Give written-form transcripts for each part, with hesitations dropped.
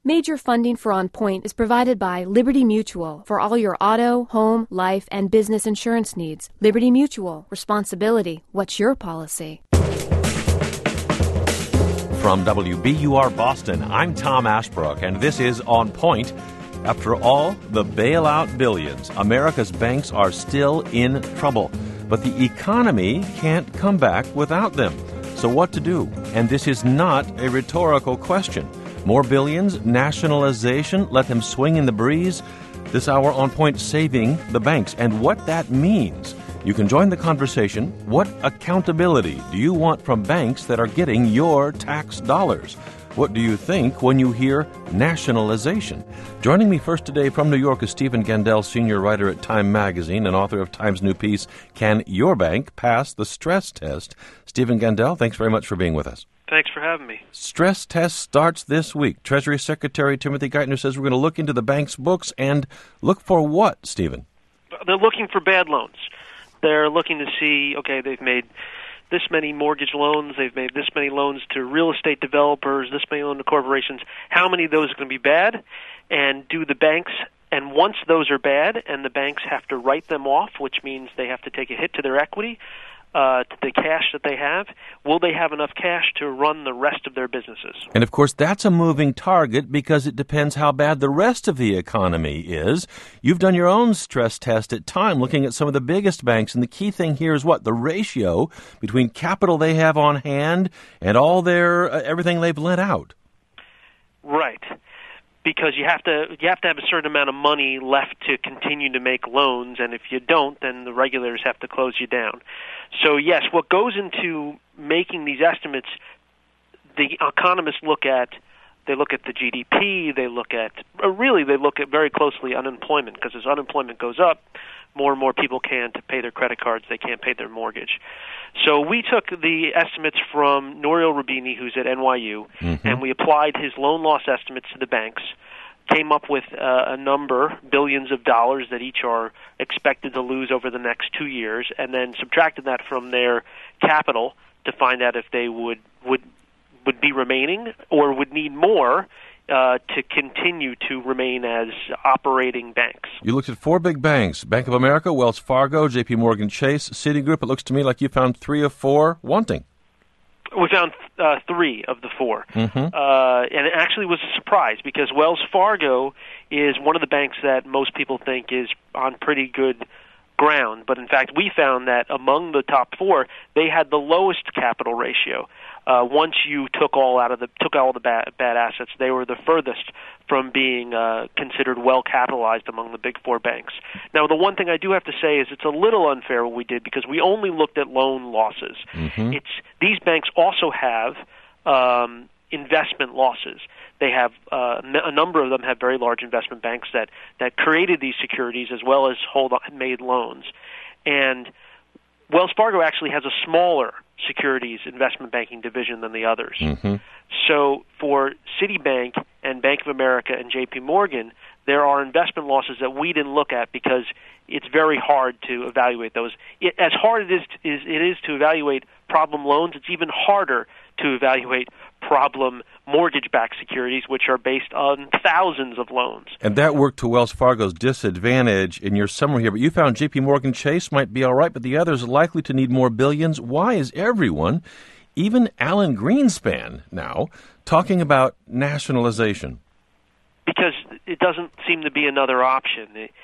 Major funding for On Point is provided by Liberty Mutual for all your auto, home, life, and business insurance needs. Liberty Mutual. Responsibility. What's your policy? From WBUR Boston, I'm Tom Ashbrook, and this is On Point. After all the bailout billions, America's banks are still in trouble. But the economy can't come back without them. So what to do? And this is not a rhetorical question. More billions, nationalization, let them swing in the breeze. This hour On Point, saving the banks and what that means. You can join the conversation. What accountability do you want from banks that are getting your tax dollars? What do you think when you hear nationalization? Joining me first today from New York is Stephen Gandel, senior writer at Time Magazine and author of Time's new piece, Can Your Bank Pass the Stress Test? Stephen Gandel, thanks very much for being with us. Thanks for having me. Stress test starts this week. Treasury Secretary Timothy Geithner says we're going to look into the bank's books and look for what, Stephen? They're looking for bad loans. They're looking to see, okay, they've made this many mortgage loans, they've made this many loans to real estate developers, this many loans to corporations. How many of those are going to be bad? And do the banks, and once those are bad and the banks have to write them off, which means they have to take a hit to their equity, to the cash that they have, will they have enough cash to run the rest of their businesses? And, of course, that's a moving target because it depends how bad the rest of the economy is. You've done your own stress test at Time looking at some of the biggest banks, and the key thing here is what? The ratio between capital they have on hand and all their everything they've lent out. Right. Because you have to have a certain amount of money left to continue to make loans, and if you don't, then the regulators have to close you down. So yes, what goes into making these estimates, the economists look at the GDP, they look at very closely unemployment, because as unemployment goes up, more and more people can't pay their credit cards, they can't pay their mortgage. So we took the estimates from Nouriel Roubini, who's at NYU, and we applied his loan loss estimates to the banks, came up with a number, billions of dollars that each are expected to lose over the next 2 years, and then subtracted that from their capital to find out if they would be remaining or would need more to continue to remain as operating banks. You looked at four big banks, Bank of America, Wells Fargo, J.P. Morgan Chase, Citigroup. It looks to me like you found 3 of 4 wanting. We found 3 of the 4. And it actually was a surprise because Wells Fargo is one of the banks that most people think is on pretty good ground. But in fact, we found that among the top 4, they had the lowest capital ratio. Once you took all the bad assets, they were the furthest from being considered well capitalized among the big 4 banks. Now, the one thing I do have to say is it's a little unfair what we did because we only looked at loan losses. These banks also have investment losses. They have a number of them have very large investment banks that created these securities as well as made loans. And Wells Fargo actually has a smaller securities investment banking division than the others. So for Citibank and Bank of America and J.P. Morgan, there are investment losses that we didn't look at because it's very hard to evaluate those. As hard as it is to evaluate problem loans, it's even harder to evaluate problem mortgage-backed securities, which are based on thousands of loans. And that worked to Wells Fargo's disadvantage in your summary here. But you found J.P. Morgan Chase might be all right, but the others are likely to need more billions. Why is everyone, even Alan Greenspan now, talking about nationalization? Because it doesn't seem to be another option.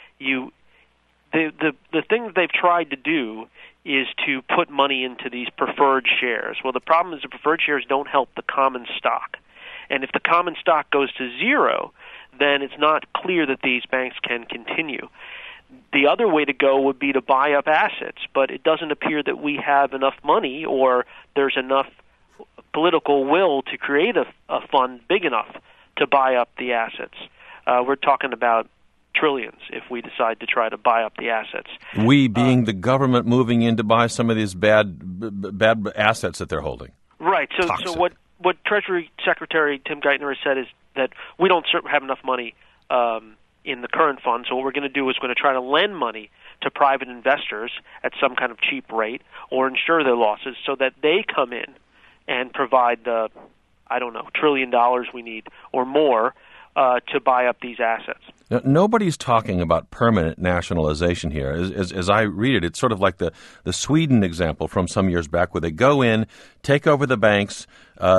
The thing that they've tried to do is to put money into these preferred shares. Well, the problem is the preferred shares don't help the common stock. And if the common stock goes to zero, then it's not clear that these banks can continue. The other way to go would be to buy up assets, but it doesn't appear that we have enough money or there's enough political will to create a fund big enough to buy up the assets. We're talking about trillions if we decide to try to buy up the assets. We being the government moving in to buy some of these bad assets that they're holding. Right. So what Treasury Secretary Tim Geithner has said is that we don't have enough money in the current fund, so what we're going to do is we're going to try to lend money to private investors at some kind of cheap rate or insure their losses so that they come in and provide the, $1 trillion we need or more to buy up these assets. Now, nobody's talking about permanent nationalization here. As I read it, it's sort of like the Sweden example from some years back, where they go in, take over the banks,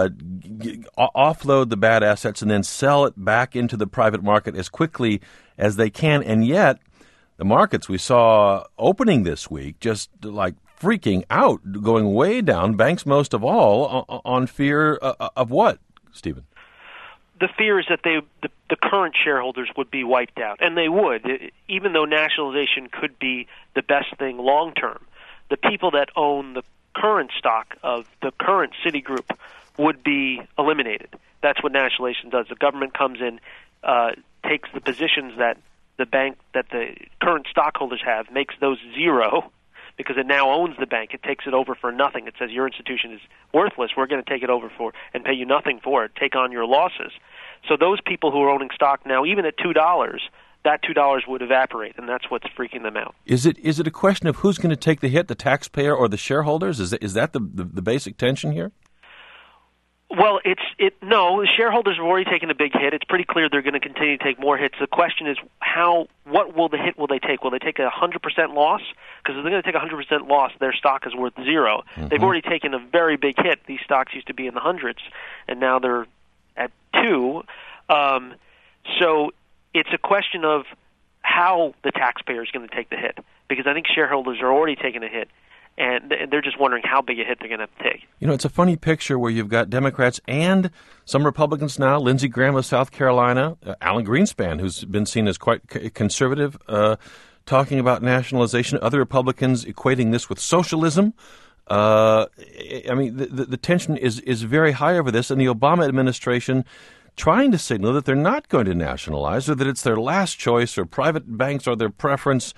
offload the bad assets, and then sell it back into the private market as quickly as they can. And yet, the markets we saw opening this week just like freaking out, going way down, banks most of all, on fear of what, Stephen? The fear is that the current shareholders would be wiped out, and they would, even though nationalization could be the best thing long term. The people that own the current stock of the current Citigroup would be eliminated. That's what nationalization does. The government comes in, takes the positions that the bank that the current stockholders have, makes those zero, because it now owns the bank. It takes it over for nothing. It says your institution is worthless. We're going to take it over for and pay you nothing for it. Take on your losses. So those people who are owning stock now, even at $2, that $2 would evaporate, and that's what's freaking them out. Is it a question of who's going to take the hit, the taxpayer or the shareholders? Is that the basic tension here? Well, no, the shareholders have already taken a big hit. It's pretty clear they're going to continue to take more hits. The question is what will the hit will they take? Will they take a 100% loss? Because if they're going to take a 100% loss, their stock is worth zero. Mm-hmm. They've already taken a very big hit. These stocks used to be in the hundreds, and now they're at 2. So it's a question of how the taxpayer is going to take the hit, because I think shareholders are already taking a hit. And they're just wondering how big a hit they're going to take. You know, it's a funny picture where you've got Democrats and some Republicans now, Lindsey Graham of South Carolina, Alan Greenspan, who's been seen as quite conservative, talking about nationalization, other Republicans equating this with socialism. I mean, the tension is very high over this, and the Obama administration trying to signal that they're not going to nationalize, or that it's their last choice, or private banks are their preference.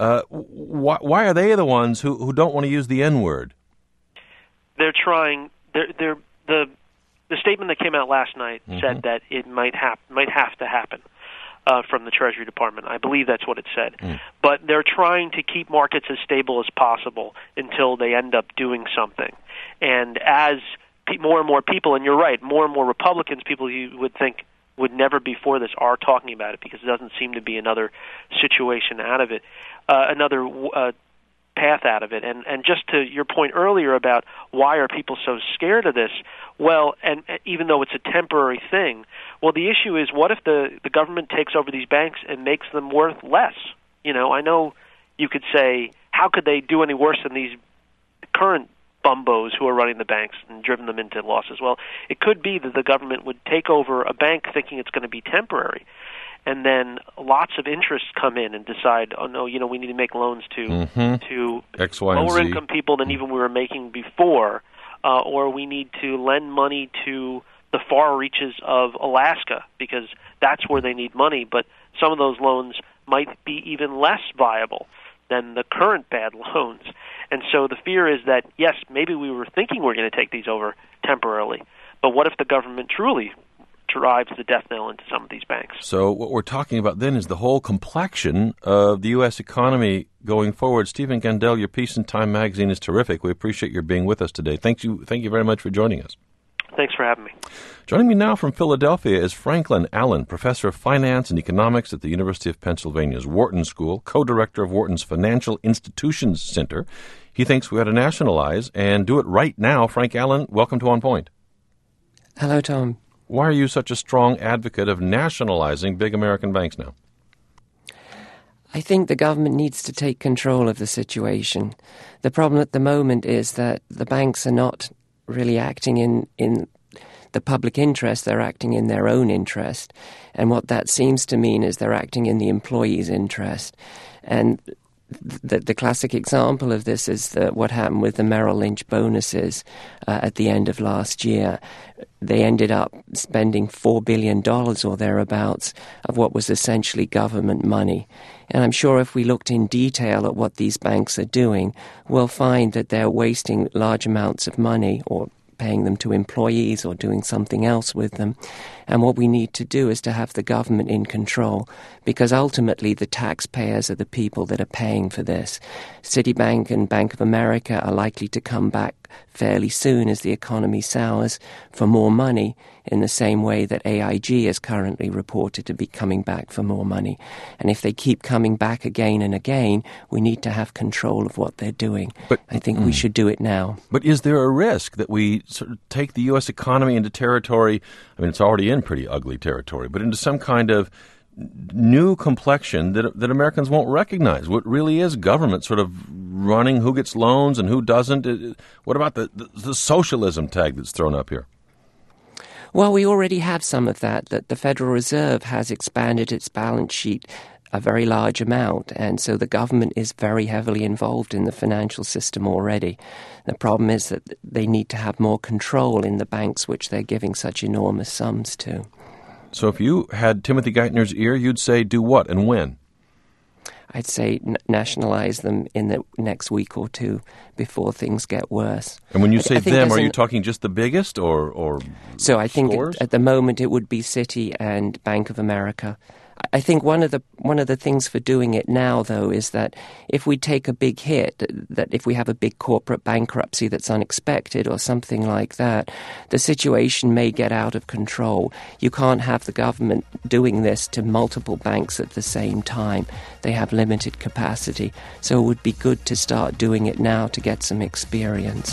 Why are they the ones who don't want to use the N-word? They're trying. The statement that came out last night said that it might have to happen from the Treasury Department. I believe that's what it said. But they're trying to keep markets as stable as possible until they end up doing something. And as more and more people, and you're right, more and more Republicans, people you would think would never be for this, are talking about it, because it doesn't seem to be another situation out of it. Another path out of it. And just to your point earlier about why are people so scared of this, well, and even though it's a temporary thing, well, the issue is, what if the government takes over these banks and makes them worth less? You know, I know you could say, how could they do any worse than these current bumbos who are running the banks and driven them into losses? Well, it could be that the government would take over a bank thinking it's going to be temporary, and then lots of interests come in and decide, oh no, we need to make loans to X, Y, lower and Z. income people than even we were making before, or we need to lend money to the far reaches of Alaska, because that's where they need money, but some of those loans might be even less viable than the current bad loans. And so the fear is that, yes, maybe we were thinking we're going to take these over temporarily, but what if the government truly drives the death knell into some of these banks? So what we're talking about then is the whole complexion of the U.S. economy going forward. Stephen Gandel, your piece in Time Magazine is terrific. We appreciate your being with us today. Thank you very much for joining us. Thanks for having me. Joining me now from Philadelphia is Franklin Allen, professor of finance and economics at the University of Pennsylvania's Wharton School, co-director of Wharton's Financial Institutions Center. He thinks we ought to nationalize and do it right now. Frank Allen, welcome to On Point. Hello, Tom. Why are you such a strong advocate of nationalizing big American banks now? I think the government needs to take control of the situation. The problem at the moment is that the banks are not really acting in the public interest. They're acting in their own interest. And what that seems to mean is they're acting in the employee's interest. And the classic example of this is what happened with the Merrill Lynch bonuses at the end of last year. They ended up spending $4 billion or thereabouts of what was essentially government money. And I'm sure if we looked in detail at what these banks are doing, we'll find that they're wasting large amounts of money, or paying them to employees, or doing something else with them. And what we need to do is to have the government in control, because ultimately the taxpayers are the people that are paying for this. Citibank and Bank of America are likely to come back fairly soon as the economy sours for more money, in the same way that AIG is currently reported to be coming back for more money. And if they keep coming back again and again, we need to have control of what they're doing. But I think we should do it now. But is there a risk that we sort of take the U.S. economy into territory, I mean, it's already in pretty ugly territory, but into some kind of new complexion that Americans won't recognize? What really is government sort of running who gets loans and who doesn't? What about the socialism tag that's thrown up here? Well, we already have some of that the Federal Reserve has expanded its balance sheet a very large amount, and so the government is very heavily involved in the financial system already. The problem is that they need to have more control in the banks which they're giving such enormous sums to. So if you had Timothy Geithner's ear, you'd say do what and when? I'd say nationalize them in the next week or two before things get worse. And when you say them, are you talking just the biggest or So I think scores? At the moment it would be Citi and Bank of America. I think one of the things for doing it now, though, is that if we take a big hit, that if we have a big corporate bankruptcy that's unexpected or something like that, the situation may get out of control. You can't have the government doing this to multiple banks at the same time. They have limited capacity. So it would be good to start doing it now to get some experience.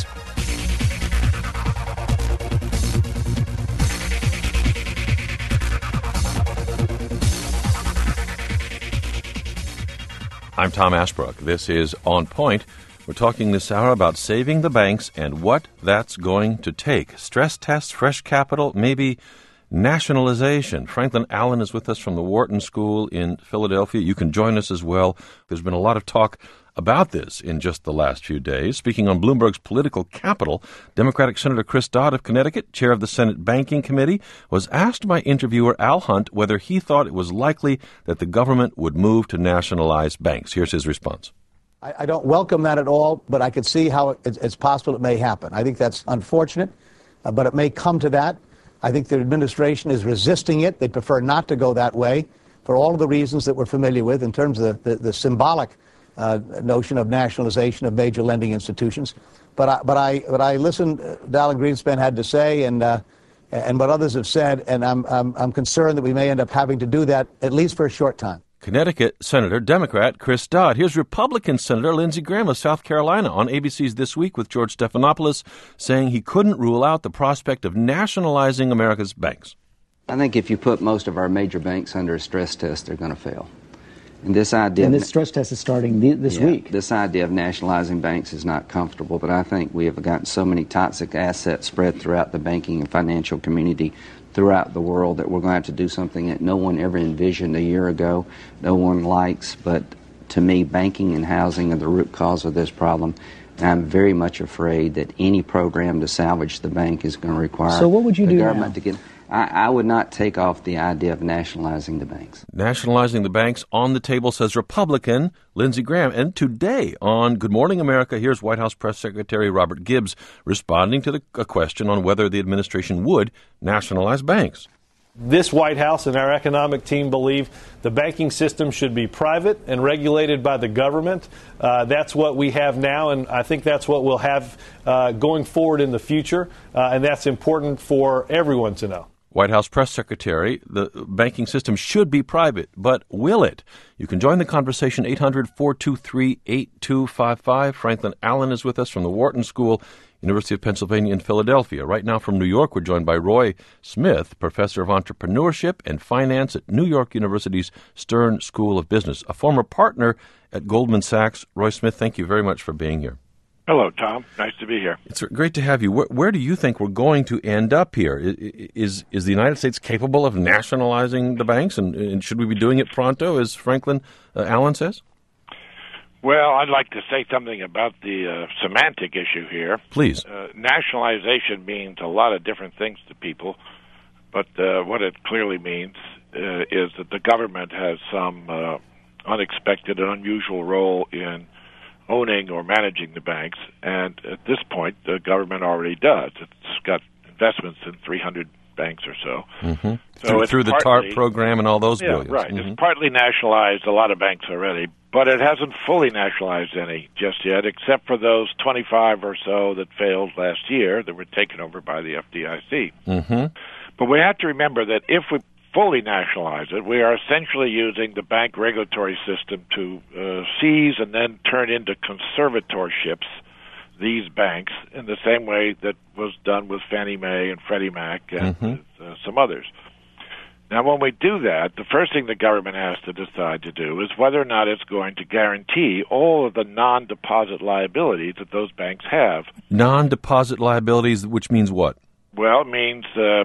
I'm Tom Ashbrook. This is On Point. We're talking this hour about saving the banks and what that's going to take. Stress tests, fresh capital, maybe nationalization. Franklin Allen is with us from the Wharton School in Philadelphia. You can join us as well. There's been a lot of talk about this in just the last few days. Speaking on Bloomberg's Political Capital, Democratic Senator Chris Dodd of Connecticut, chair of the Senate Banking Committee, was asked by interviewer Al Hunt whether he thought it was likely that the government would move to nationalize banks. Here's his response. I don't welcome that at all, but I could see how it's possible it may happen. I think that's unfortunate, but it may come to that. I think the administration is resisting it. They prefer not to go that way for all of the reasons that we're familiar with in terms of the symbolic notion of nationalization of major lending institutions. But I listened to Alan Greenspan had to say and what others have said, and I'm concerned that we may end up having to do that at least for a short time. Connecticut Senator, Democrat Chris Dodd. Here's Republican Senator Lindsey Graham of South Carolina on ABC's This Week with George Stephanopoulos, saying he couldn't rule out the prospect of nationalizing America's banks. I think if you put most of our major banks under a stress test, they're going to fail. And this stress test is starting this week. This idea of nationalizing banks is not comfortable, but I think we have gotten so many toxic assets spread throughout the banking and financial community throughout the world that we're going to have to do something that no one ever envisioned a year ago, no one likes. But to me, banking and housing are the root cause of this problem. And I'm very much afraid that any program to salvage the bank is going to require so what would you the do government now? to get. I would not take off the idea of nationalizing the banks. Nationalizing the banks on the table, says Republican Lindsey Graham. And today on Good Morning America, here's White House Press Secretary Robert Gibbs responding to a question on whether the administration would nationalize banks. This White House and our economic team believe the banking system should be private and regulated by the government. That's what we have now, and I think that's what we'll have going forward in the future, and that's important for everyone to know. White House Press Secretary, the banking system should be private, but will it? You can join the conversation, 800-423-8255. Franklin Allen is with us from the Wharton School, University of Pennsylvania in Philadelphia. Right now from New York, we're joined by Roy Smith, professor of entrepreneurship and finance at New York University's Stern School of Business, a former partner at Goldman Sachs. Roy Smith, thank you very much for being here. Hello, Tom. Nice to be here. It's great to have you. Where do you think we're going to end up here? Is the United States capable of nationalizing the banks, and should we be doing it pronto, as Franklin Allen says? Well, I'd like to say something about the semantic issue here. Please. Nationalization means a lot of different things to people, but what it clearly means is that the government has some unexpected and unusual role in owning or managing the banks, and at this point, the government already does. It's got investments in 300 banks or so. Mm-hmm. So through the TARP program and all those billions. Right. Mm-hmm. It's partly nationalized a lot of banks already, but it hasn't fully nationalized any just yet, except for those 25 or so that failed last year that were taken over by the FDIC. Mm-hmm. But we have to remember that if we fully nationalize it, we are essentially using the bank regulatory system to seize and then turn into conservatorships these banks in the same way that was done with Fannie Mae and Freddie Mac and some others. Now, when we do that, the first thing the government has to decide to do is whether or not it's going to guarantee all of the non-deposit liabilities that those banks have. Non-deposit liabilities, which means what? Well, it means,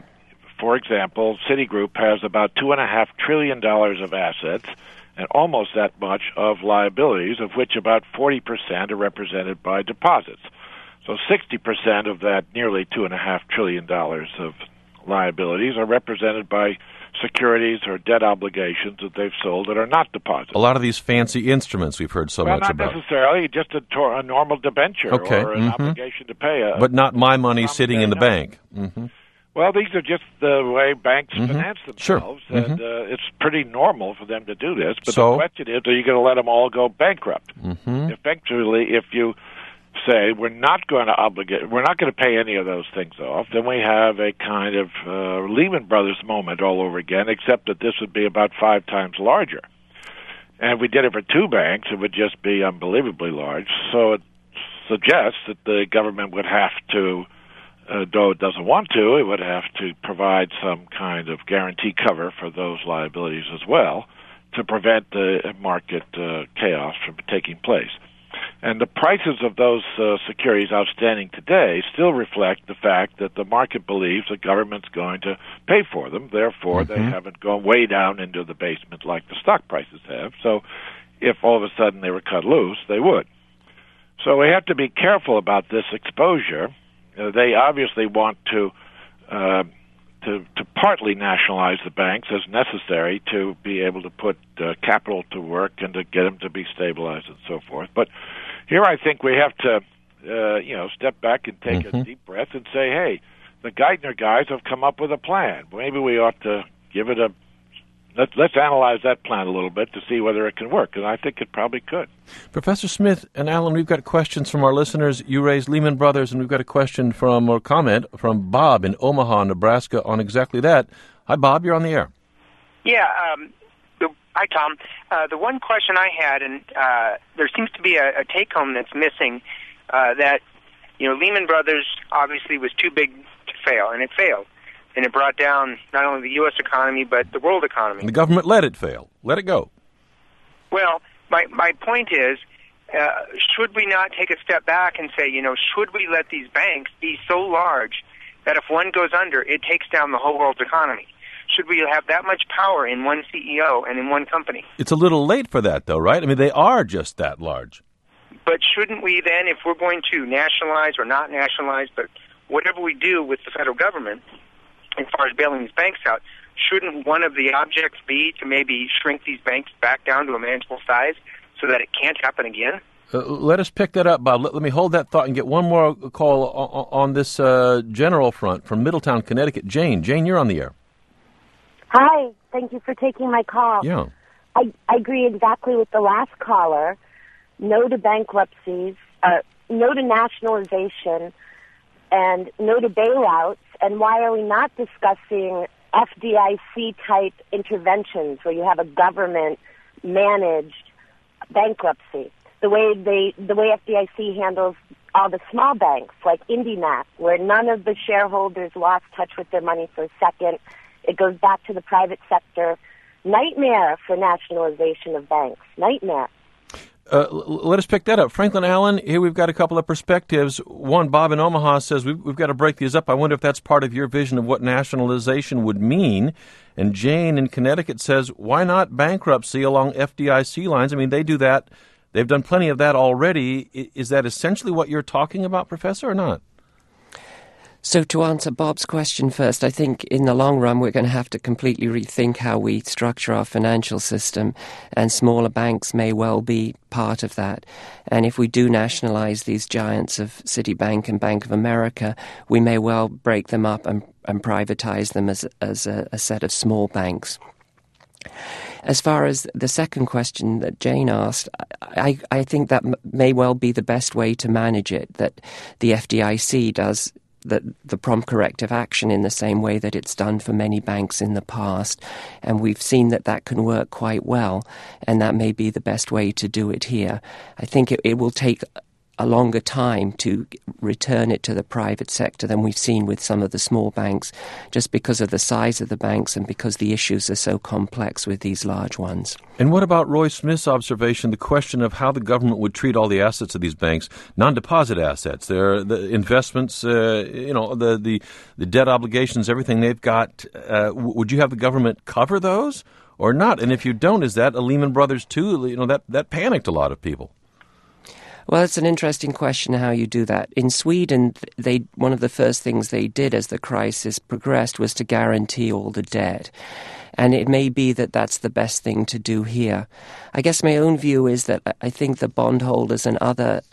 for example, Citigroup has about $2.5 trillion of assets and almost that much of liabilities, of which about 40% are represented by deposits. So 60% of that nearly $2.5 trillion of liabilities are represented by securities or debt obligations that they've sold that are not deposits. A lot of these fancy instruments we've heard so much about. Not necessarily, just a normal debenture or an obligation to pay. But not my money sitting in the bank. Mm-hmm. Well, these are just the way banks finance themselves, sure. and it's pretty normal for them to do this. But the question is, are you going to let them all go bankrupt? Mm-hmm. Effectively, if you say we're not going to pay any of those things off, then we have a kind of Lehman Brothers moment all over again, except that this would be about 5 times larger. And if we did it for 2 banks, it would just be unbelievably large. So it suggests that the government would have to, though it doesn't want to, it would have to provide some kind of guarantee cover for those liabilities as well to prevent the market chaos from taking place. And the prices of those securities outstanding today still reflect the fact that the market believes the government's going to pay for them. Therefore, they haven't gone way down into the basement like the stock prices have. So if all of a sudden they were cut loose, they would. So we have to be careful about this exposure. They obviously want to partly nationalize the banks as necessary to be able to put capital to work and to get them to be stabilized and so forth. But here I think we have to, step back and take a deep breath and say, hey, the Geithner guys have come up with a plan. Maybe we ought to give it let's analyze that plan a little bit to see whether it can work, and I think it probably could. Professor Smith and Alan, we've got questions from our listeners. You raised Lehman Brothers, and we've got a question or comment from Bob in Omaha, Nebraska on exactly that. Hi, Bob. You're on the air. Yeah. Hi, Tom. The one question I had, and there seems to be a take-home that's missing, that Lehman Brothers obviously was too big to fail, and it failed. And it brought down not only the U.S. economy, but the world economy. And the government let it fail. Let it go. Well, my point is, should we not take a step back and say, should we let these banks be so large that if one goes under, it takes down the whole world's economy? Should we have that much power in one CEO and in one company? It's a little late for that, though, right? I mean, they are just that large. But shouldn't we then, if we're going to nationalize or not nationalize, but whatever we do with the federal government, as far as bailing these banks out, shouldn't one of the objects be to maybe shrink these banks back down to a manageable size so that it can't happen again? Let us pick that up, Bob. Let me hold that thought and get one more call on this general front from Middletown, Connecticut. Jane, you're on the air. Hi. Thank you for taking my call. Yeah. I agree exactly with the last caller. No to bankruptcies, no to nationalization, and no to bailouts. And why are we not discussing FDIC-type interventions where you have a government-managed bankruptcy? The way FDIC handles all the small banks, like IndyMac, where none of the shareholders lost touch with their money for a second. It goes back to the private sector. Nightmare for nationalization of banks. Nightmare. Let us pick that up. Franklin Allen, here we've got a couple of perspectives. One, Bob in Omaha says we've got to break these up. I wonder if that's part of your vision of what nationalization would mean. And Jane in Connecticut says, why not bankruptcy along FDIC lines? I mean, they do that. They've done plenty of that already. Is that essentially what you're talking about, Professor, or not? So to answer Bob's question first, I think in the long run we're going to have to completely rethink how we structure our financial system, and smaller banks may well be part of that. And if we do nationalize these giants of Citibank and Bank of America, we may well break them up and privatize them as a set of small banks. As far as the second question that Jane asked, I think that may well be the best way to manage it, that the FDIC does the prompt corrective action in the same way that it's done for many banks in the past. And we've seen that can work quite well, and that may be the best way to do it here. I think it will take a longer time to return it to the private sector than we've seen with some of the small banks, just because of the size of the banks and because the issues are so complex with these large ones. And what about Roy Smith's observation, the question of how the government would treat all the assets of these banks, non-deposit assets, their the investments, the debt obligations, everything they've got? Would you have the government cover those or not? And if you don't, is that a Lehman Brothers too? That panicked a lot of people. Well, it's an interesting question how you do that. In Sweden, one of the first things they did as the crisis progressed was to guarantee all the debt. And it may be that that's the best thing to do here. I guess my own view is that I think the bondholders and other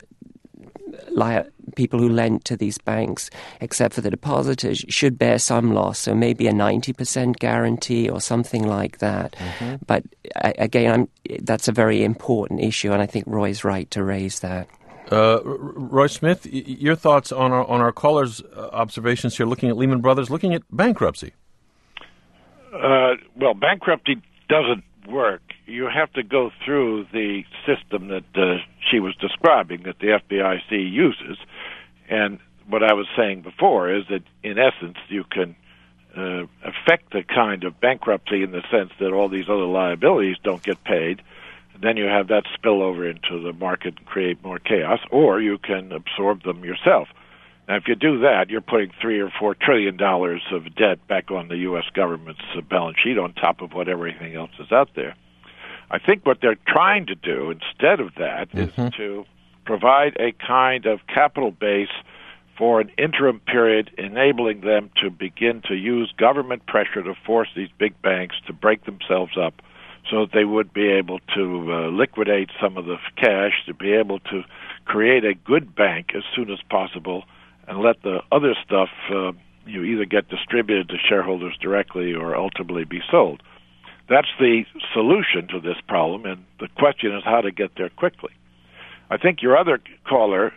people who lend to these banks, except for the depositors, should bear some loss. So maybe a 90% guarantee or something like that. Mm-hmm. But again, that's a very important issue, and I think Roy's right to raise that. Roy Smith, your thoughts on our callers' observations here, looking at Lehman Brothers, looking at bankruptcy? Well, bankruptcy doesn't work. You have to go through the system that she was describing, that the FDIC uses. And what I was saying before is that, in essence, you can affect the kind of bankruptcy in the sense that all these other liabilities don't get paid. Then you have that spill over into the market and create more chaos, or you can absorb them yourself. Now, if you do that, you're putting $3 or $4 trillion of debt back on the U.S. government's balance sheet on top of what everything else is out there. I think what they're trying to do instead of that is to provide a kind of capital base for an interim period, enabling them to begin to use government pressure to force these big banks to break themselves up so that they would be able to liquidate some of the cash, to be able to create a good bank as soon as possible, and let the other stuff either get distributed to shareholders directly or ultimately be sold. That's the solution to this problem, and the question is how to get there quickly. I think your other caller,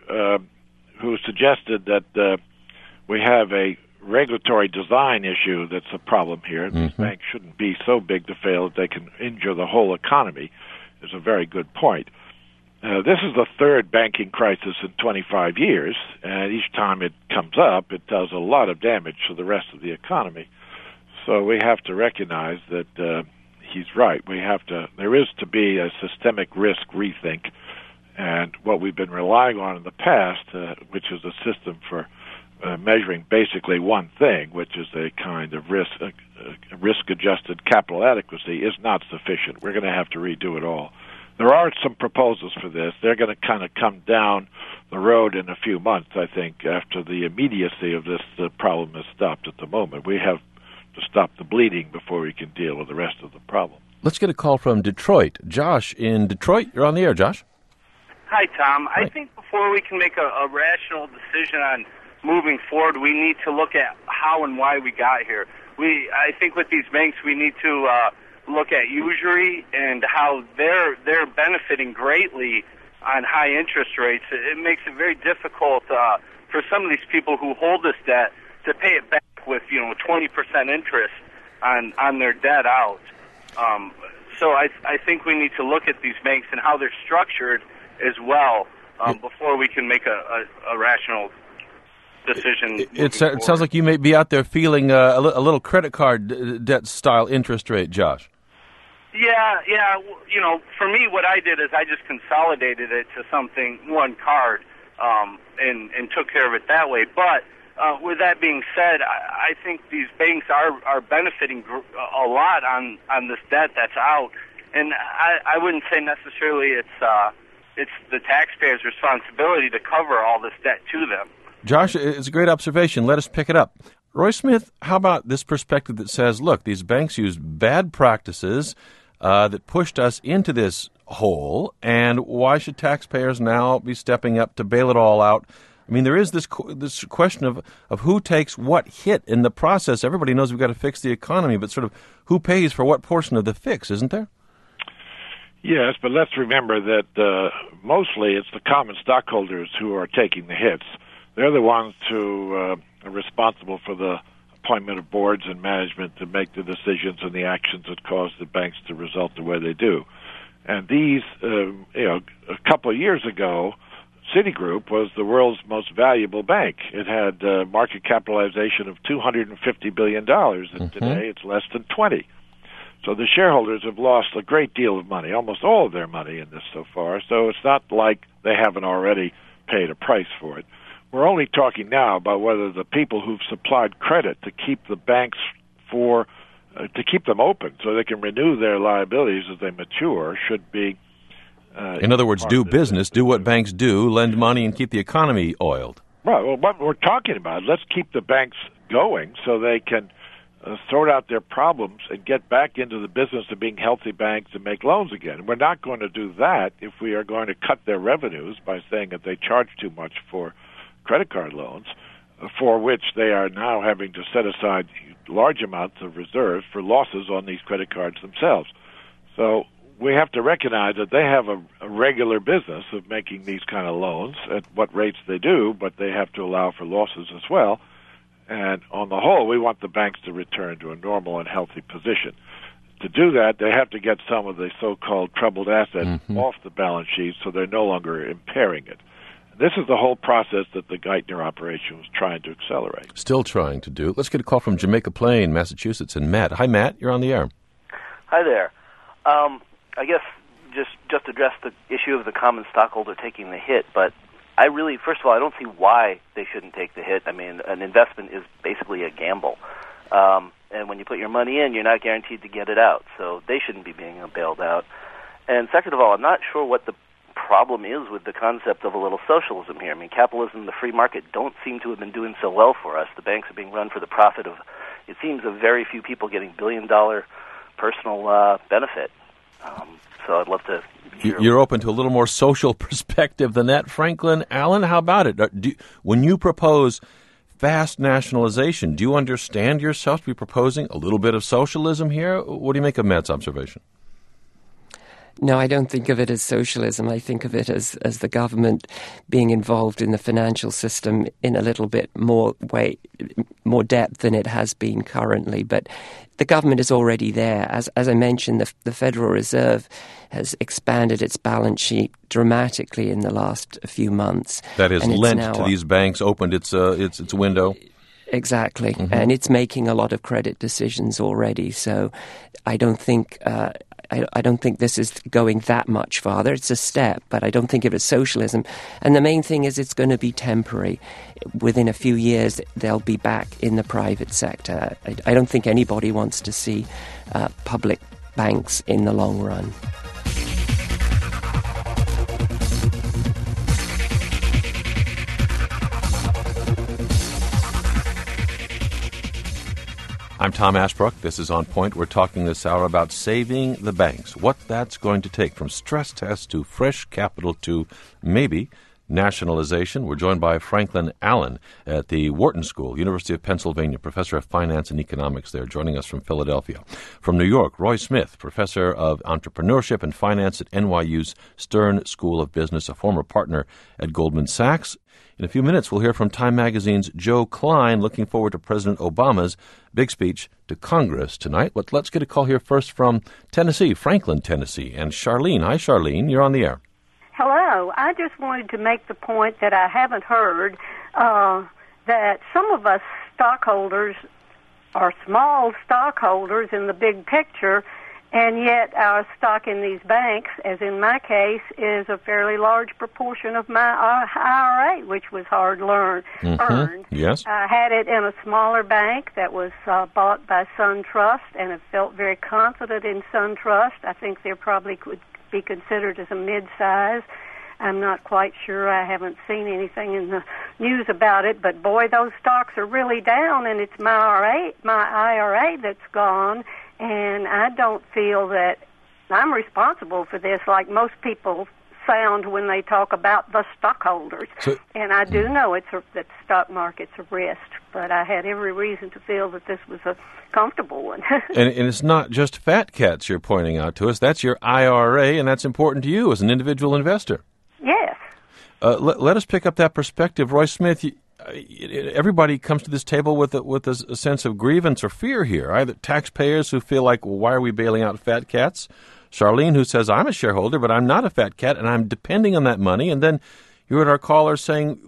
who suggested that we have a regulatory design issue that's a problem here, these banks shouldn't be so big to fail that they can injure the whole economy, is a very good point. This is the third banking crisis in 25 years, and each time it comes up, it does a lot of damage to the rest of the economy. So we have to recognize that he's right. There is to be a systemic risk rethink, and what we've been relying on in the past, which is a system for measuring basically one thing, which is a kind of risk-adjusted capital adequacy, is not sufficient. We're going to have to redo it all. There are some proposals for this. They're going to kind of come down the road in a few months, I think, after the immediacy of this problem is stopped at the moment. We have to stop the bleeding before we can deal with the rest of the problem. Let's get a call from Detroit. Josh in Detroit, you're on the air, Josh. Hi, Tom. Hi. I think before we can make a rational decision on moving forward, we need to look at how and why we got here. I think with these banks, we need to look at usury and how they're benefiting greatly on high interest rates. It makes it very difficult for some of these people who hold this debt to pay it back with 20% interest on their debt out. So I think we need to look at these banks and how they're structured as well before we can make a rational decision. It sounds like you may be out there feeling a little credit card debt style interest rate, Josh. Yeah. For me, what I did is I just consolidated it to one card, and took care of it that way. But with that being said, I think these banks are benefiting a lot on this debt that's out, and I wouldn't say necessarily it's the taxpayers' responsibility to cover all this debt to them. Josh, it's a great observation. Let us pick it up. Roy Smith, how about this perspective that says, look, these banks use bad practices that pushed us into this hole, and why should taxpayers now be stepping up to bail it all out? I mean, there is this question of who takes what hit in the process. Everybody knows we've got to fix the economy, but sort of who pays for what portion of the fix, isn't there? Yes, but let's remember that mostly it's the common stockholders who are taking the hits. They're the ones who are responsible for the appointment of boards and management to make the decisions and the actions that cause the banks to result the way they do. And these, a couple of years ago, Citigroup was the world's most valuable bank. It had a market capitalization of $250 billion, and today it's less than 20. So the shareholders have lost a great deal of money, almost all of their money in this so far. So it's not like they haven't already paid a price for it. We're only talking now about whether the people who've supplied credit to keep the banks to keep them open so they can renew their liabilities as they mature should be. In other words, do business, do what banks do, lend money and keep the economy oiled. Right. Well, what we're talking about, let's keep the banks going so they can sort out their problems and get back into the business of being healthy banks and make loans again. We're not going to do that if we are going to cut their revenues by saying that they charge too much for credit card loans, for which they are now having to set aside large amounts of reserves for losses on these credit cards themselves. So we have to recognize that they have a regular business of making these kind of loans at what rates they do, but they have to allow for losses as well. And on the whole, we want the banks to return to a normal and healthy position. To do that, they have to get some of the so-called troubled assets off the balance sheet so they're no longer impairing it. This is the whole process that the Geithner operation was trying to accelerate. Still trying to do. Let's get a call from Jamaica Plain, Massachusetts, and Matt. Hi, Matt. You're on the air. Hi there. I guess just address the issue of the common stockholder taking the hit, but I really, first of all, I don't see why they shouldn't take the hit. I mean, an investment is basically a gamble. And when you put your money in, you're not guaranteed to get it out. So they shouldn't be being bailed out. And second of all, I'm not sure what the problem is with the concept of a little socialism here. I mean, capitalism and the free market don't seem to have been doing so well for us. The banks are being run for the profit of, it seems, of very few people getting billion-dollar personal benefit. So I'd love to hear. You're open to a little more social perspective than that. Franklin Allen, how about it? When you propose fast nationalization, do you understand yourself to be proposing a little bit of socialism here? What do you make of Matt's observation? No, I don't think of it as socialism. I think of it as the government being involved in the financial system in a little bit more depth than it has been currently. But the government is already there. As I mentioned, the Federal Reserve has expanded its balance sheet dramatically in the last few months. That has lent to these banks, opened its window. Exactly, and it's making a lot of credit decisions already. So I don't think this is going that much farther. It's a step, but I don't think of it as socialism. And the main thing is it's going to be temporary. Within a few years, they'll be back in the private sector. I don't think anybody wants to see public banks in the long run. I'm Tom Ashbrook. This is On Point. We're talking this hour about saving the banks, what that's going to take from stress tests to fresh capital to maybe nationalization. We're joined by Franklin Allen at the Wharton School, University of Pennsylvania, professor of finance and economics there, joining us from Philadelphia. From New York, Roy Smith, professor of entrepreneurship and finance at NYU's Stern School of Business, a former partner at Goldman Sachs. In a few minutes, we'll hear from Time Magazine's Joe Klein, looking forward to President Obama's big speech to Congress tonight. But let's get a call here first from Tennessee, Franklin, Tennessee. And Charlene. Hi, Charlene. You're on the air. Hello. I just wanted to make the point that I haven't heard that some of us stockholders are small stockholders in the big picture, and yet our stock in these banks, as in my case, is a fairly large proportion of my IRA, which was hard earned. Yes. I had it in a smaller bank that was bought by SunTrust, and I felt very confident in SunTrust. I think they probably could be considered as a mid-size. I'm not quite sure. I haven't seen anything in the news about it, but boy, those stocks are really down, and it's my IRA that's gone, and I don't feel that I'm responsible for this like most people sound when they talk about the stockholders. And I do know that the stock market's a risk, but I had every reason to feel that this was a comfortable one. and it's not just fat cats you're pointing out to us. That's your IRA, and that's important to you as an individual investor. Yes. Let us pick up that perspective. Roy Smith, everybody comes to this table with a sense of grievance or fear here. Either taxpayers who feel like, well, why are we bailing out fat cats? Charlene, who says, I'm a shareholder, but I'm not a fat cat, and I'm depending on that money. And then you heard our caller saying,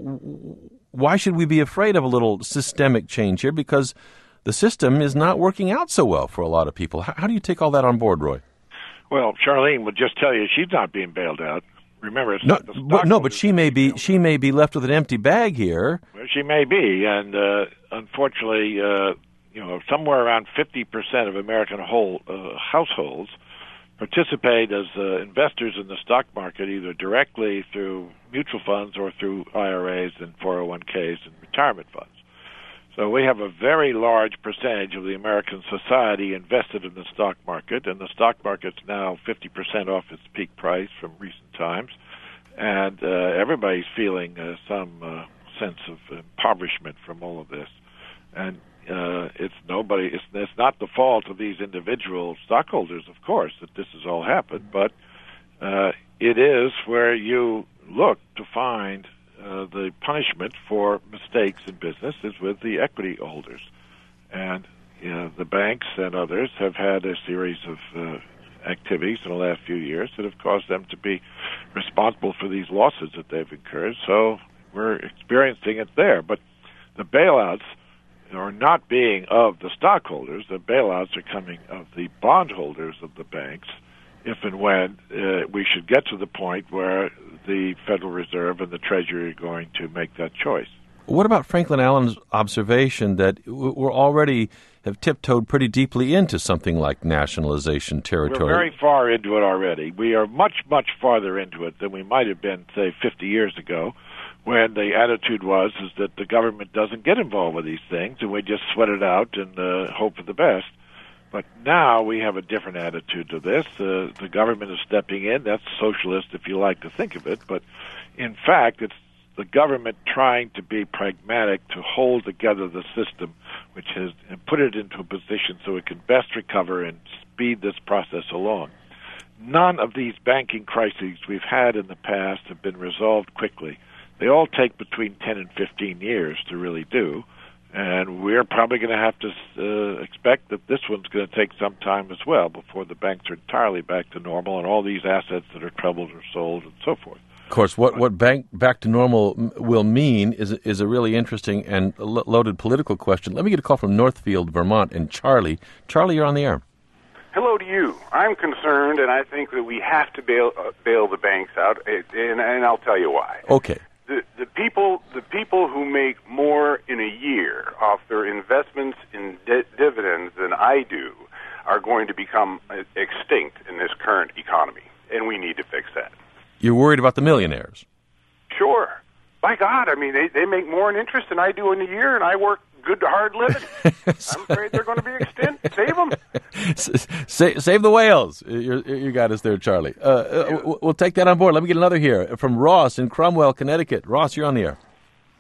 why should we be afraid of a little systemic change here? Because the system is not working out so well for a lot of people. How do you take all that on board, Roy? Well, Charlene would just tell you she's not being bailed out. Remember, it's not the stockholders. But she may be left with an empty bag here. Well, she may be, and unfortunately, somewhere around 50% of American households participate as investors in the stock market, either directly through mutual funds or through IRAs and 401ks and retirement funds. So we have a very large percentage of the American society invested in the stock market, and the stock market's now 50% off its peak price from recent times, and everybody's feeling some sense of impoverishment from all of this. And it's not the fault of these individual stockholders, of course, that this has all happened, but it is where you look to find the punishment for mistakes in business is with the equity holders. And the banks and others have had a series of activities in the last few years that have caused them to be responsible for these losses that they've incurred. So we're experiencing it there. But the bailouts are not being of the stockholders. The bailouts are coming of the bondholders of the banks if and when we should get to the point where the Federal Reserve and the Treasury are going to make that choice. What about Franklin Allen's observation that we're already have tiptoed pretty deeply into something like nationalization territory? We're very far into it already. We are much, much farther into it than we might have been, say, 50 years ago, when the attitude was that the government doesn't get involved with these things, and we just sweat it out and hope for the best. But now we have a different attitude to this. The government is stepping in. That's socialist, if you like to think of it. But in fact, it's the government trying to be pragmatic to hold together the system, which has and put it into a position so it can best recover and speed this process along. None of these banking crises we've had in the past have been resolved quickly. They all take between 10 and 15 years to really do. And we're probably going to have to expect that this one's going to take some time as well before the banks are entirely back to normal and all these assets that are troubled are sold and so forth. Of course, what back to normal will mean is a really interesting and loaded political question. Let me get a call from Northfield, Vermont, and Charlie. Charlie, you're on the air. Hello to you. I'm concerned, and I think that we have to bail the banks out, and I'll tell you why. Okay. The people who make more in a year off their investments in dividends than I do are going to become extinct in this current economy, and we need to fix that. You're worried about the millionaires? Sure. By God, I mean, they make more in interest than I do in a year, and I work good, hard living. I'm afraid they're going to be extinct. Save them. Save the whales. You got us there, Charlie. We'll take that on board. Let me get another here from Ross in Cromwell, Connecticut. Ross, you're on the air.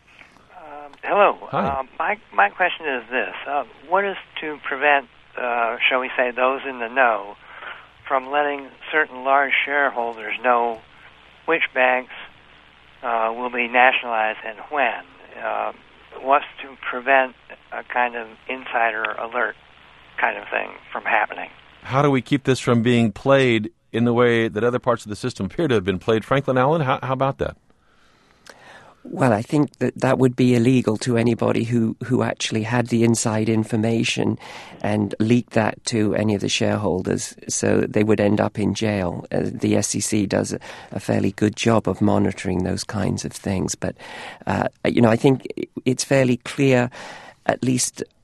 Hello. Hi. My question is this. What is to prevent, shall we say, those in the know from letting certain large shareholders know which banks will be nationalized and when? What's to prevent a kind of insider alert kind of thing from happening? How do we keep this from being played in the way that other parts of the system appear to have been played? Franklin Allen, how about that? Well, I think that would be illegal to anybody who actually had the inside information and leaked that to any of the shareholders. So they would end up in jail. The SEC does a fairly good job of monitoring those kinds of things. But, I think it's fairly clear, at least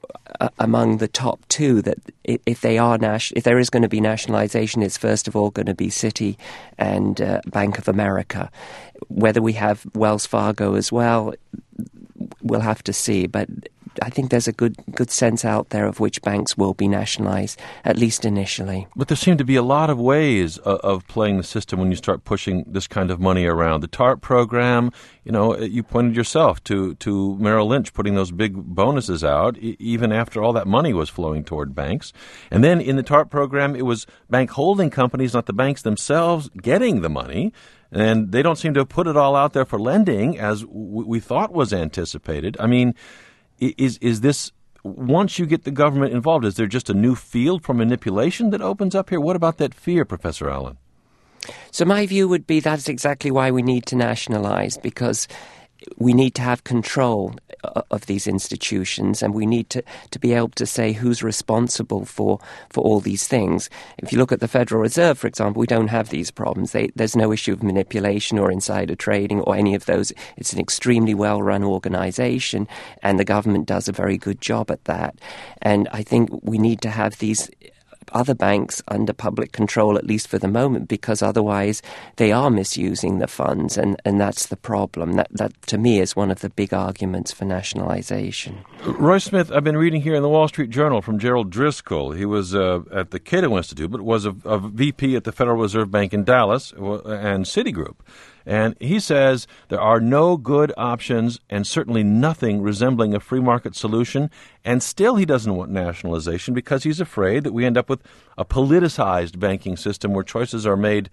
among the top two that if there is going to be nationalization, it's first of all going to be Citi and Bank of America. Whether we have Wells Fargo as well, we'll have to see. But I think there's a good sense out there of which banks will be nationalized, at least initially. But there seem to be a lot of ways of playing the system when you start pushing this kind of money around. The TARP program, you pointed yourself to Merrill Lynch putting those big bonuses out, even after all that money was flowing toward banks. And then in the TARP program, it was bank holding companies, not the banks themselves, getting the money. And they don't seem to have put it all out there for lending as we thought was anticipated. I mean, is this, once you get the government involved, is there just a new field for manipulation that opens up here? What about that fear, Professor Allen? So my view would be that's exactly why we need to nationalize, because we need to have control of these institutions, and we need to be able to say who's responsible for all these things. If you look at the Federal Reserve, for example, we don't have these problems. There's no issue of manipulation or insider trading or any of those. It's an extremely well-run organization, and the government does a very good job at that. And I think we need to have these other banks under public control, at least for the moment, because otherwise they are misusing the funds, and that's the problem. That to me is one of the big arguments for nationalization. Roy Smith, I've been reading here in the Wall Street Journal from Gerald Driscoll. He was at the Cato Institute, but was a VP at the Federal Reserve Bank in Dallas and Citigroup. And he says there are no good options and certainly nothing resembling a free market solution. And still he doesn't want nationalization because he's afraid that we end up with a politicized banking system where choices are made,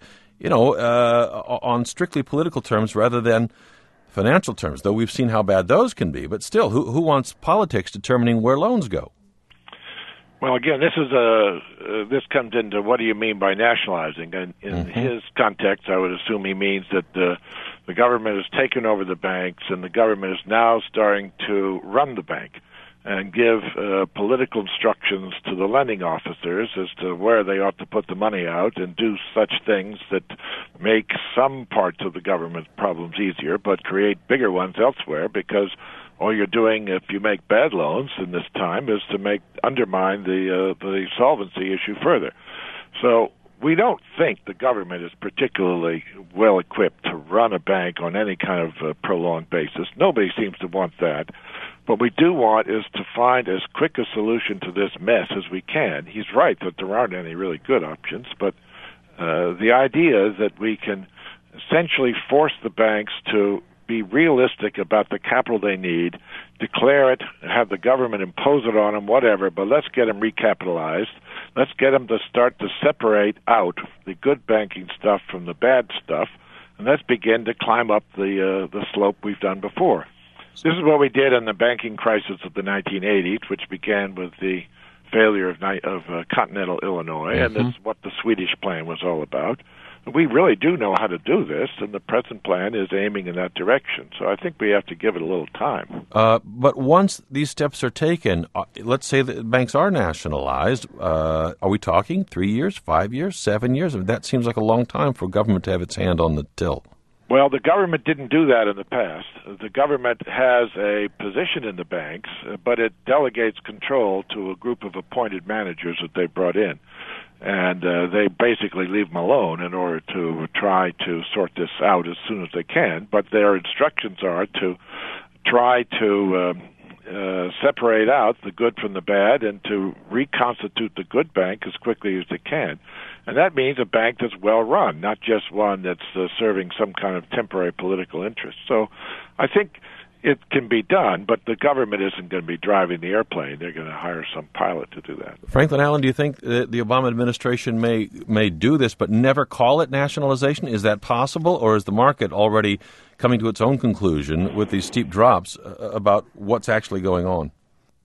on strictly political terms rather than financial terms, though we've seen how bad those can be. But still, who wants politics determining where loans go? Well, again, this comes into what do you mean by nationalizing? And in his context, I would assume he means that the government has taken over the banks, and the government is now starting to run the bank and give political instructions to the lending officers as to where they ought to put the money out and do such things that make some parts of the government's problems easier, but create bigger ones elsewhere, because all you're doing if you make bad loans in this time is to undermine the solvency issue further. So we don't think the government is particularly well equipped to run a bank on any kind of prolonged basis. Nobody seems to want that. What we do want is to find as quick a solution to this mess as we can. He's right that there aren't any really good options, but the idea is that we can essentially force the banks to be realistic about the capital they need, declare it, have the government impose it on them, whatever, but let's get them recapitalized. Let's get them to start to separate out the good banking stuff from the bad stuff, and let's begin to climb up the slope we've done before. This is what we did in the banking crisis of the 1980s, which began with the failure of Continental Illinois, and that's what the Swedish plan was all about. We really do know how to do this, and the present plan is aiming in that direction. So I think we have to give it a little time. But once these steps are taken, let's say that banks are nationalized, are we talking 3 years, 5 years, 7 years? I mean, that seems like a long time for government to have its hand on the till. Well, the government didn't do that in the past. The government has a position in the banks, but it delegates control to a group of appointed managers that they brought in. And they basically leave them alone in order to try to sort this out as soon as they can. But their instructions are to try to separate out the good from the bad and to reconstitute the good bank as quickly as they can. And that means a bank that's well run, not just one that's serving some kind of temporary political interest. So I think it can be done, but the government isn't going to be driving the airplane. They're going to hire some pilot to do that. Franklin Allen, do you think the Obama administration may do this but never call it nationalization? Is that possible, or is the market already coming to its own conclusion with these steep drops about what's actually going on?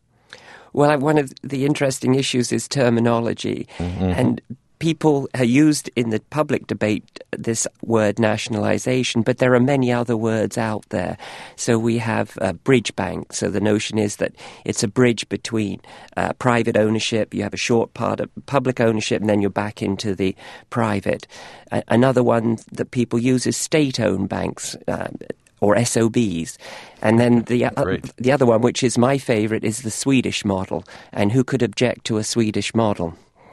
Well, one of the interesting issues is terminology, and people have used in the public debate this word nationalization, but there are many other words out there. So we have bridge bank. So the notion is that it's a bridge between private ownership, you have a short part of public ownership, and then you're back into the private. Another one that people use is state-owned banks. or SOBs. And then the other one, which is my favorite, is the Swedish model. And who could object to a Swedish model?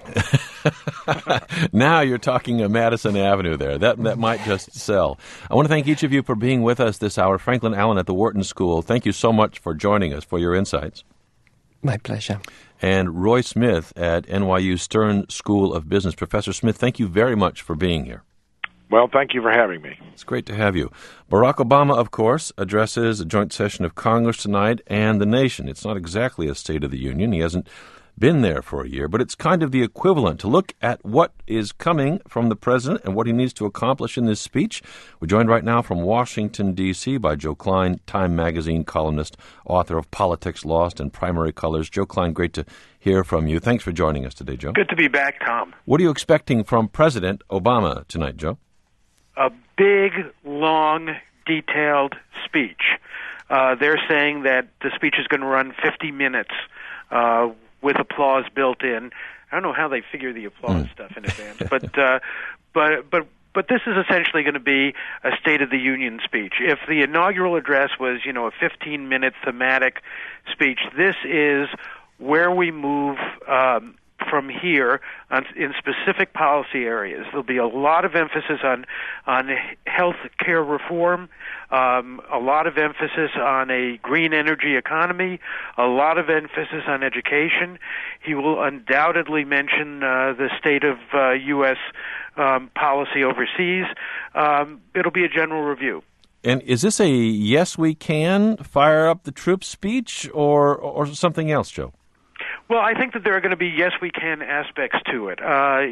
Now you're talking Madison Avenue there. That might just sell. I want to thank each of you for being with us this hour. Franklin Allen at the Wharton School, thank you so much for joining us, for your insights. My pleasure. And Roy Smith at NYU Stern School of Business. Professor Smith, thank you very much for being here. Well, thank you for having me. It's great to have you. Barack Obama, of course, addresses a joint session of Congress tonight and the nation. It's not exactly a State of the Union. He hasn't been there for a year, but it's kind of the equivalent to look at what is coming from the president and what he needs to accomplish in this speech. We're joined right now from Washington, D.C. by Joe Klein, Time Magazine columnist, author of Politics Lost and Primary Colors. Joe Klein, great to hear from you. Thanks for joining us today, Joe. Good to be back, Tom. What are you expecting from President Obama tonight, Joe? A big, long, detailed speech. They're saying that the speech is going to run 50 minutes with applause built in. I don't know how they figure the applause stuff in advance, but this is essentially going to be a State of the Union speech. If the inaugural address was, a 15-minute thematic speech, this is where we move from here in specific policy areas. There'll be a lot of emphasis on health care reform, a lot of emphasis on a green energy economy, a lot of emphasis on education. He will undoubtedly mention the state of U.S. Policy overseas. It'll be a general review. And is this a yes, we can fire up the troops speech or something else, Joe? Well, I think that there are going to be yes, we can aspects to it.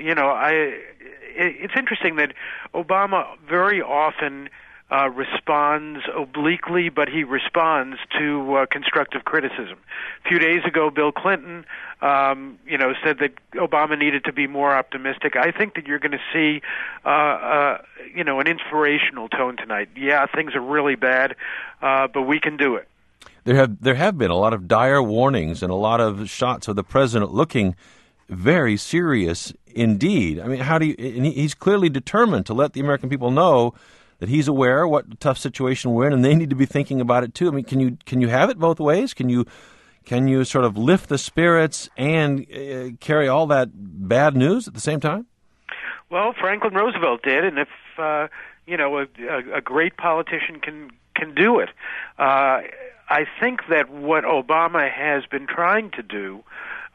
It's interesting that Obama very often responds obliquely, but he responds to constructive criticism. A few days ago, Bill Clinton, said that Obama needed to be more optimistic. I think that you're going to see, an inspirational tone tonight. Yeah, things are really bad, but we can do it. There have been a lot of dire warnings and a lot of shots of the president looking very serious indeed. I mean, he's clearly determined to let the American people know that he's aware what tough situation we're in, and they need to be thinking about it too. I mean, can you have it both ways? Can you sort of lift the spirits and carry all that bad news at the same time? Well, Franklin Roosevelt did, and if a great politician can do it. I think that what Obama has been trying to do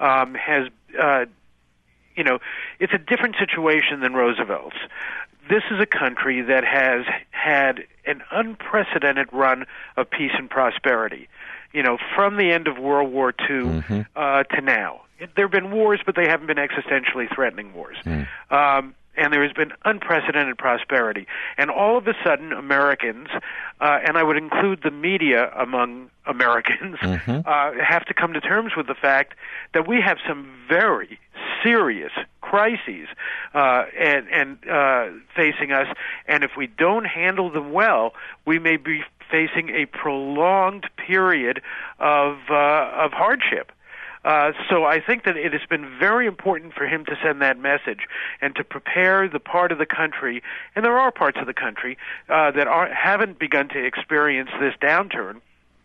it's a different situation than Roosevelt's. This is a country that has had an unprecedented run of peace and prosperity, from the end of World War II to now. There have been wars, but they haven't been existentially threatening wars. And there has been unprecedented prosperity. And all of a sudden, Americans, and I would include the media among Americans, have to come to terms with the fact that we have some very serious crises and facing us. And if we don't handle them well, we may be facing a prolonged period of hardship. So I think that it has been very important for him to send that message and to prepare the part of the country, and there are parts of the country that haven't begun to experience this downturn.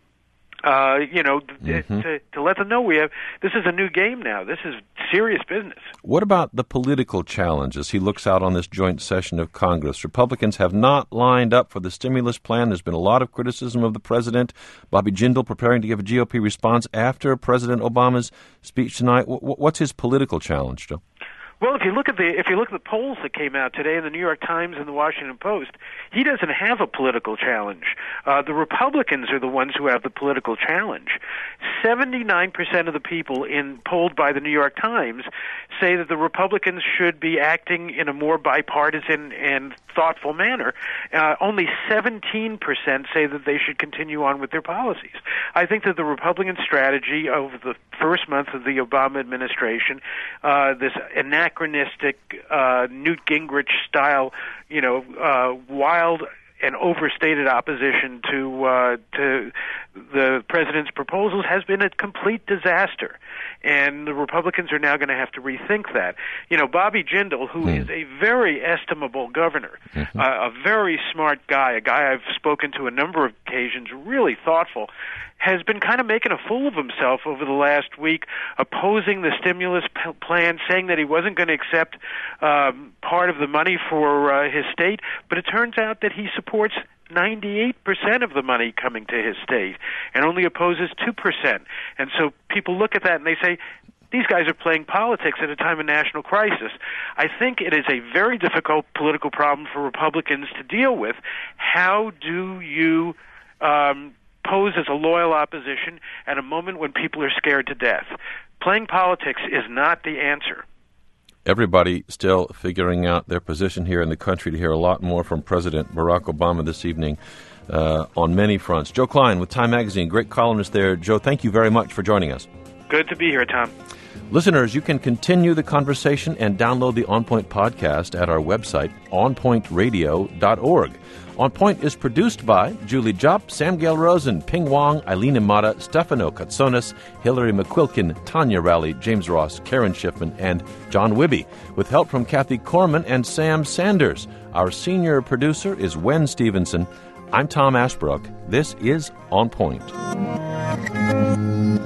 To let them know this is a new game now. This is serious business. What about the political challenge as he looks out on this joint session of Congress? Republicans have not lined up for the stimulus plan. There's been a lot of criticism of the president. Bobby Jindal preparing to give a GOP response after President Obama's speech tonight. What's his political challenge, Joe? Well, if you look at the polls that came out today in the New York Times and the Washington Post, he doesn't have a political challenge. The Republicans are the ones who have the political challenge. 79% of the people polled by the New York Times say that the Republicans should be acting in a more bipartisan and thoughtful manner. Only 17% say that they should continue on with their policies. I think that the Republican strategy over the first month of the Obama administration, this anachronistic Newt Gingrich style, wild and overstated opposition to the president's proposals has been a complete disaster. And the Republicans are now going to have to rethink that. You know, Bobby Jindal, who is a very estimable governor, a very smart guy, a guy I've spoken to a number of occasions, really thoughtful, has been kind of making a fool of himself over the last week, opposing the stimulus plan, saying that he wasn't going to accept part of the money for his state. But it turns out that he supports 98% of the money coming to his state and only opposes 2%. And so people look at that and they say, these guys are playing politics at a time of national crisis. I think it is a very difficult political problem for Republicans to deal with. How do you pose as a loyal opposition at a moment when people are scared to death? Playing politics is not the answer. Everybody still figuring out their position here in the country. To hear a lot more from President Barack Obama this evening on many fronts. Joe Klein with Time Magazine, great columnist there. Joe, thank you very much for joining us. Good to be here, Tom. Listeners, you can continue the conversation and download the On Point podcast at our website, onpointradio.org. On Point is produced by Julie Jupp, Sam Gail Rosen, Ping Wong, Eileen Imada, Stefano Katsonis, Hillary McQuilkin, Tanya Rowley, James Ross, Karen Schiffman, and John Wibby, with help from Kathy Corman and Sam Sanders. Our senior producer is Wen Stevenson. I'm Tom Ashbrook. This is On Point.